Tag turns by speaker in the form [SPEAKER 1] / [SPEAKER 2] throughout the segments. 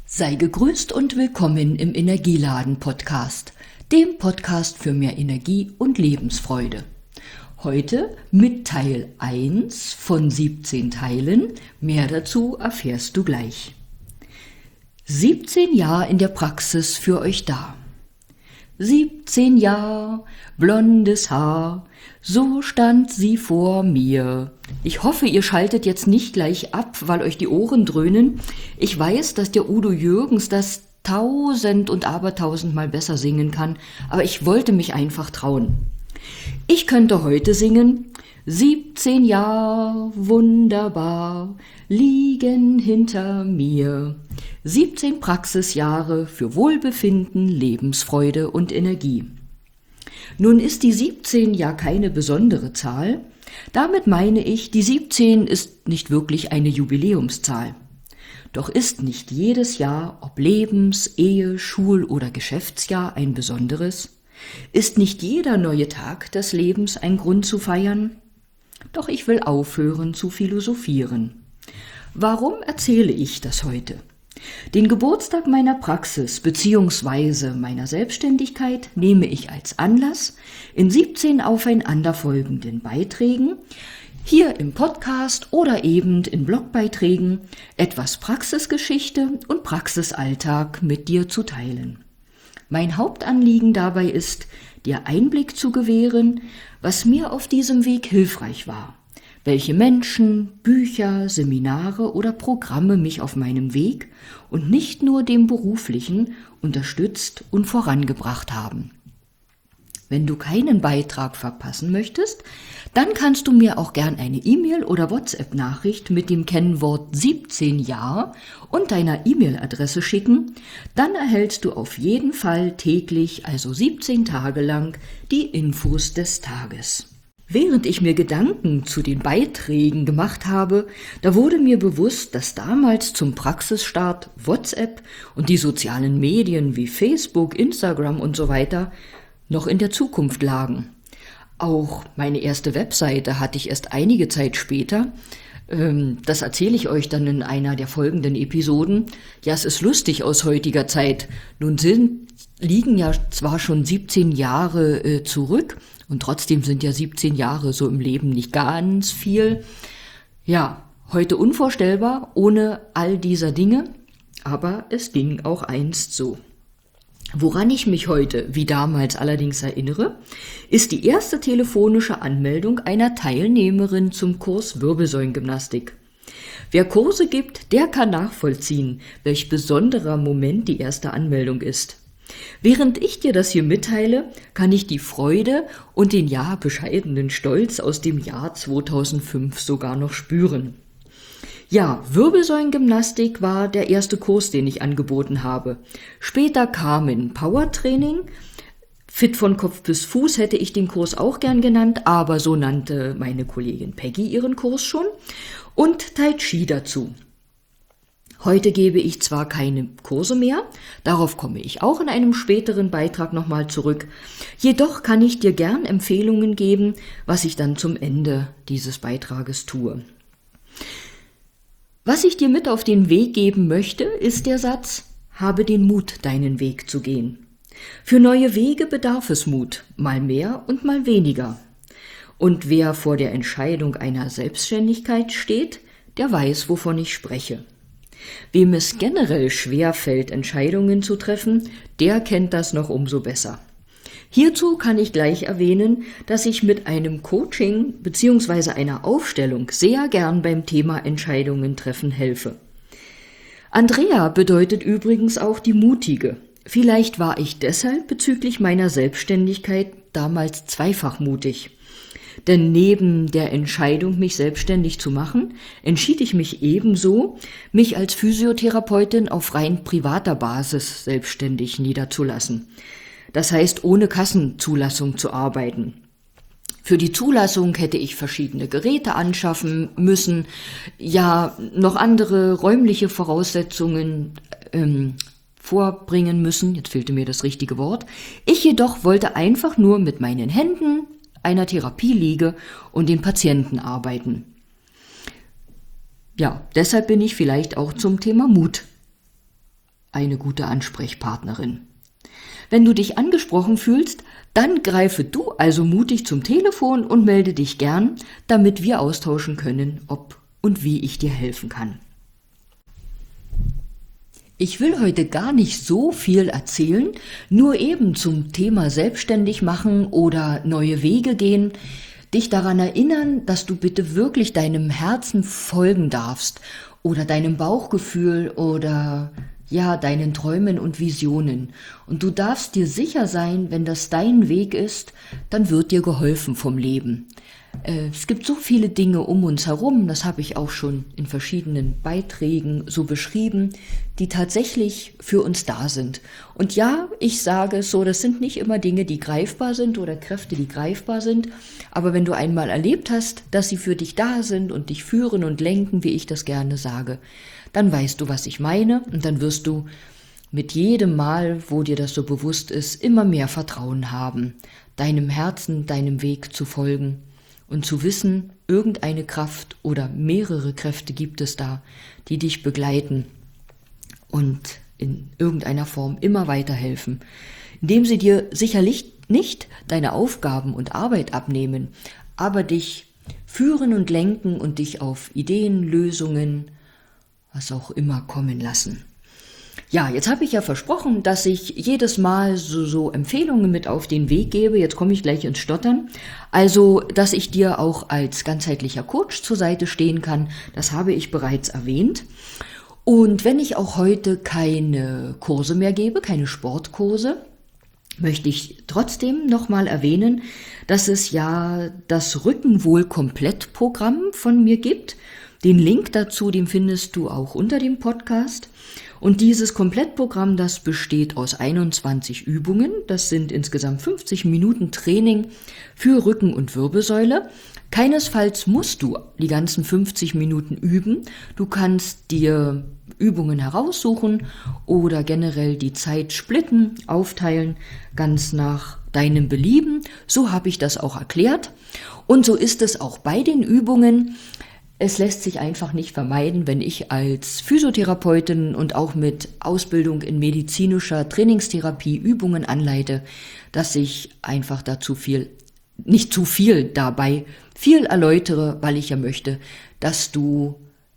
[SPEAKER 1] Sei gegrüßt und willkommen im Energieladen-Podcast, dem Podcast für mehr Energie und Lebensfreude. Heute mit Teil 1 von 17 Teilen, mehr dazu erfährst du gleich. 17 Jahre in der Praxis für euch da. 17 Jahre, blondes Haar, so stand sie vor mir. Ich hoffe, ihr schaltet jetzt nicht gleich ab, weil euch die Ohren dröhnen. Ich weiß, dass der Udo Jürgens das 1000 und abertausendmal besser singen kann, aber ich wollte mich einfach trauen. Ich könnte heute singen: 17 Jahre, wunderbar, liegen hinter mir. 17 Praxisjahre für Wohlbefinden, Lebensfreude und Energie. Nun ist die 17 ja keine besondere Zahl. Damit meine ich, die 17 ist nicht wirklich eine Jubiläumszahl. Doch ist nicht jedes Jahr, ob Lebens-, Ehe-, Schul- oder Geschäftsjahr, ein besonderes? Ist nicht jeder neue Tag des Lebens ein Grund zu feiern? Doch ich will aufhören zu philosophieren. Warum erzähle ich das heute? Den Geburtstag meiner Praxis bzw. meiner Selbstständigkeit nehme ich als Anlass, in 17 aufeinanderfolgenden Beiträgen, hier im Podcast oder eben in Blogbeiträgen, etwas Praxisgeschichte und Praxisalltag mit dir zu teilen. Mein Hauptanliegen dabei ist, dir Einblick zu gewähren, was mir auf diesem Weg hilfreich war, welche Menschen, Bücher, Seminare oder Programme mich auf meinem Weg und nicht nur dem beruflichen unterstützt und vorangebracht haben. Wenn du keinen Beitrag verpassen möchtest, dann kannst du mir auch gern eine E-Mail oder WhatsApp-Nachricht mit dem Kennwort 17 Jahr und deiner E-Mail-Adresse schicken. Dann erhältst du auf jeden Fall täglich, also 17 Tage lang, die Infos des Tages. Während ich mir Gedanken zu den Beiträgen gemacht habe, da wurde mir bewusst, dass damals zum Praxisstart WhatsApp und die sozialen Medien wie Facebook, Instagram und so weiter noch in der Zukunft lagen. Auch meine erste Webseite hatte ich erst einige Zeit später. Das erzähle ich euch dann in einer der folgenden Episoden. Ja, es ist lustig aus heutiger Zeit. Nun liegen ja zwar schon 17 Jahre zurück und trotzdem sind ja 17 Jahre so im Leben nicht ganz viel. Ja, heute unvorstellbar ohne all dieser Dinge, aber es ging auch einst so. Woran ich mich heute, wie damals allerdings erinnere, ist die erste telefonische Anmeldung einer Teilnehmerin zum Kurs Wirbelsäulengymnastik. Wer Kurse gibt, der kann nachvollziehen, welch besonderer Moment die erste Anmeldung ist. Während ich dir das hier mitteile, kann ich die Freude und den bescheidenen Stolz aus dem Jahr 2005 sogar noch spüren. Ja, Wirbelsäulengymnastik war der erste Kurs, den ich angeboten habe. Später kamen Powertraining, Fit von Kopf bis Fuß hätte ich den Kurs auch gern genannt, aber so nannte meine Kollegin Peggy ihren Kurs schon, und Tai Chi dazu. Heute gebe ich zwar keine Kurse mehr, darauf komme ich auch in einem späteren Beitrag nochmal zurück, jedoch kann ich dir gern Empfehlungen geben, was ich dann zum Ende dieses Beitrages tue. Was ich dir mit auf den Weg geben möchte, ist der Satz: Habe den Mut, deinen Weg zu gehen. Für neue Wege bedarf es Mut, mal mehr und mal weniger. Und wer vor der Entscheidung einer Selbstständigkeit steht, der weiß, wovon ich spreche. Wem es generell schwerfällt, Entscheidungen zu treffen, der kennt das noch umso besser. Hierzu kann ich gleich erwähnen, dass ich mit einem Coaching bzw. einer Aufstellung sehr gern beim Thema Entscheidungen treffen helfe. Andrea bedeutet übrigens auch die Mutige. Vielleicht war ich deshalb bezüglich meiner Selbstständigkeit damals zweifach mutig. Denn neben der Entscheidung, mich selbstständig zu machen, entschied ich mich ebenso, mich als Physiotherapeutin auf rein privater Basis selbstständig niederzulassen. Das heißt, ohne Kassenzulassung zu arbeiten. Für die Zulassung hätte ich verschiedene Geräte anschaffen müssen, ja noch andere räumliche Voraussetzungen vorbringen müssen. Jetzt fehlte mir das richtige Wort. Ich jedoch wollte einfach nur mit meinen Händen, einer Therapieliege und den Patienten arbeiten. Ja, deshalb bin ich vielleicht auch zum Thema Mut eine gute Ansprechpartnerin. Wenn du dich angesprochen fühlst, dann greife du also mutig zum Telefon und melde dich gern, damit wir austauschen können, ob und wie ich dir helfen kann. Ich will heute gar nicht so viel erzählen, nur eben zum Thema selbstständig machen oder neue Wege gehen, dich daran erinnern, dass du bitte wirklich deinem Herzen folgen darfst oder deinem Bauchgefühl oder deinen Träumen und Visionen. Und du darfst dir sicher sein, wenn das dein Weg ist, dann wird dir geholfen vom Leben. Es gibt so viele Dinge um uns herum, das habe ich auch schon in verschiedenen Beiträgen so beschrieben, die tatsächlich für uns da sind. Und ja, ich sage es so, das sind nicht immer Dinge, die greifbar sind oder Kräfte, die greifbar sind, aber wenn du einmal erlebt hast, dass sie für dich da sind und dich führen und lenken, wie ich das gerne sage, dann weißt du, was ich meine, und dann wirst du mit jedem Mal, wo dir das so bewusst ist, immer mehr Vertrauen haben, deinem Herzen, deinem Weg zu folgen und zu wissen, irgendeine Kraft oder mehrere Kräfte gibt es da, die dich begleiten und in irgendeiner Form immer weiterhelfen, indem sie dir sicherlich nicht deine Aufgaben und Arbeit abnehmen, aber dich führen und lenken und dich auf Ideen, Lösungen, was auch immer kommen lassen. Ja, jetzt habe ich ja versprochen, dass ich jedes Mal so Empfehlungen mit auf den Weg gebe. Jetzt komme ich gleich ins Stottern. Also, dass ich dir auch als ganzheitlicher Coach zur Seite stehen kann, das habe ich bereits erwähnt. Und wenn ich auch heute keine Kurse mehr gebe, keine Sportkurse, möchte ich trotzdem nochmal erwähnen, dass es ja das Rückenwohl-Komplett-Programm von mir gibt. Den Link dazu, den findest du auch unter dem Podcast. Und dieses Komplettprogramm, das besteht aus 21 Übungen. Das sind insgesamt 50 Minuten Training für Rücken und Wirbelsäule. Keinesfalls musst du die ganzen 50 Minuten üben. Du kannst dir Übungen heraussuchen oder generell die Zeit splitten, aufteilen, ganz nach deinem Belieben. So habe ich das auch erklärt. Und so ist es auch bei den Übungen. Es lässt sich einfach nicht vermeiden, wenn ich als Physiotherapeutin und auch mit Ausbildung in medizinischer Trainingstherapie Übungen anleite, dass ich einfach dazu nicht zu viel dabei viel erläutere, weil ich ja möchte, dass du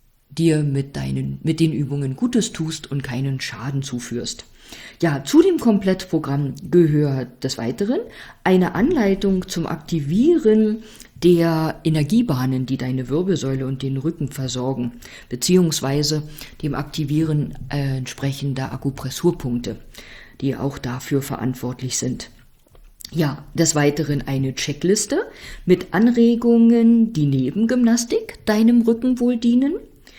[SPEAKER 1] dir mit den Übungen Gutes tust und keinen Schaden zuführst. Ja, zu dem Komplettprogramm gehört des Weiteren eine Anleitung zum Aktivieren der Energiebahnen, die deine Wirbelsäule und den Rücken versorgen, beziehungsweise dem Aktivieren entsprechender Akupressurpunkte, die auch dafür verantwortlich sind. Ja, des Weiteren eine Checkliste mit Anregungen, die neben Gymnastik deinem Rückenwohl dienen.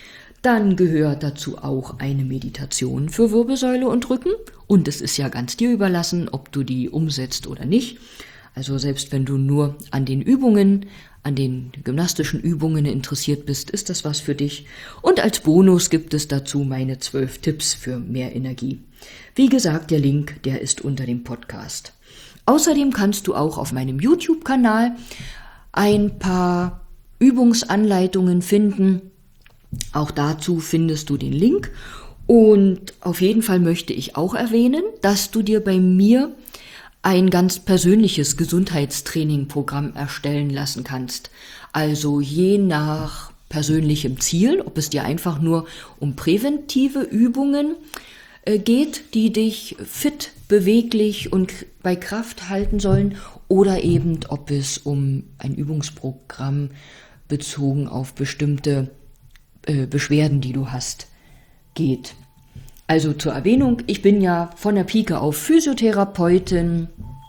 [SPEAKER 1] Dann gehört dazu auch eine Meditation für Wirbelsäule und Rücken. Und es ist ja ganz dir überlassen, ob du die umsetzt oder nicht. Also selbst wenn du nur an den Übungen, an den gymnastischen Übungen interessiert bist, ist das was für dich. Und als Bonus gibt es dazu meine 12 Tipps für mehr Energie. Wie gesagt, der Link, der ist unter dem Podcast. Außerdem kannst du auch auf meinem YouTube-Kanal ein paar Übungsanleitungen finden. Auch dazu findest du den Link. Und auf jeden Fall möchte ich auch erwähnen, dass du dir bei mir ein ganz persönliches Gesundheitstraining-Programm erstellen lassen kannst. Also je nach persönlichem Ziel, ob es dir einfach nur um präventive Übungen geht, die dich fit, beweglich und bei Kraft halten sollen, oder eben ob es um ein Übungsprogramm bezogen auf bestimmte Beschwerden, die du hast, geht. Also zur Erwähnung, ich bin ja von der Pike auf Physiotherapeutin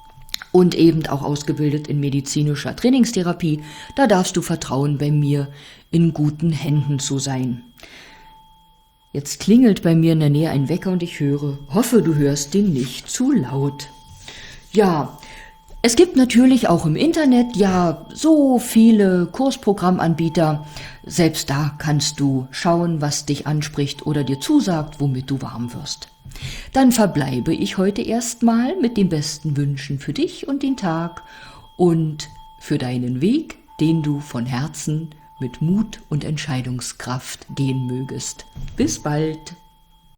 [SPEAKER 1] und eben auch ausgebildet in medizinischer Trainingstherapie. Da darfst du vertrauen, bei mir in guten Händen zu sein. Jetzt klingelt bei mir in der Nähe ein Wecker und ich hoffe, du hörst den nicht zu laut. Ja, es gibt natürlich auch im Internet ja so viele Kursprogrammanbieter. Selbst da kannst du schauen, was dich anspricht oder dir zusagt, womit du warm wirst. Dann verbleibe ich heute erstmal mit den besten Wünschen für dich und den Tag und für deinen Weg, den du von Herzen mit Mut und Entscheidungskraft gehen mögest. Bis bald!